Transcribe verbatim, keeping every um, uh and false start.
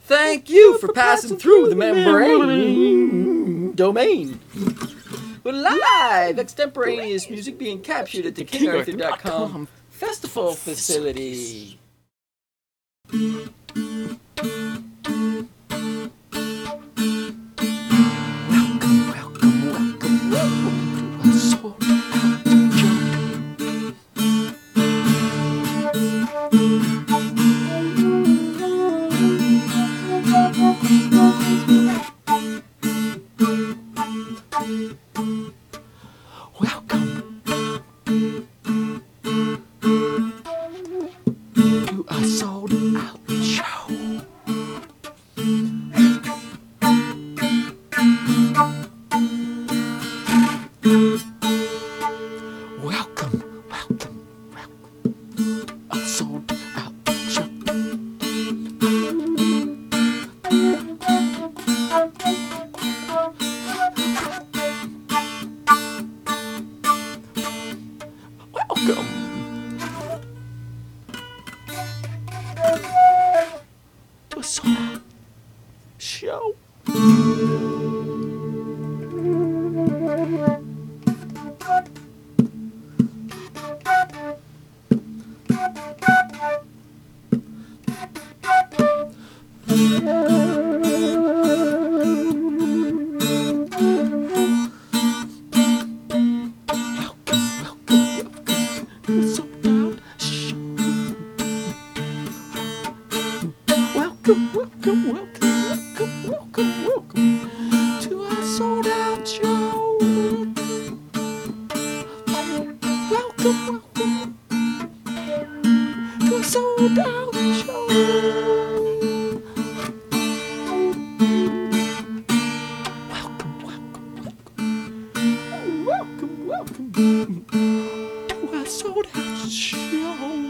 Thank you for passing through the membrane domain. We're live, extemporaneous music being captured at the king arthur dot com festival facility. Welcome, welcome, welcome, welcome to a sold out joke. Welcome to a sold out show. Welcome, welcome, welcome. A sold out show. Welcome. A sold out show. Welcome, welcome, welcome, welcome, welcome to our sold out show. Welcome, welcome to a sold out show. Welcome, welcome, welcome, welcome, welcome to our sold out show.